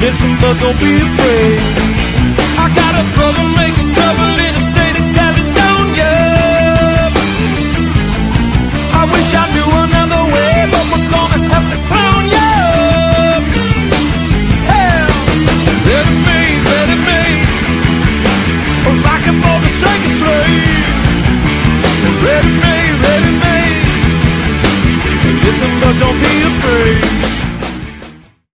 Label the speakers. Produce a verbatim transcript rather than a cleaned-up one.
Speaker 1: Listen, but don't be afraid. I got a brother making trouble in the state of Caledonia. I wish I knew another way, but we're gonna have to clone you. Hell, ready made, ready made, rockin' for the circus slave. Ready made, ready made. Listen, but don't be afraid.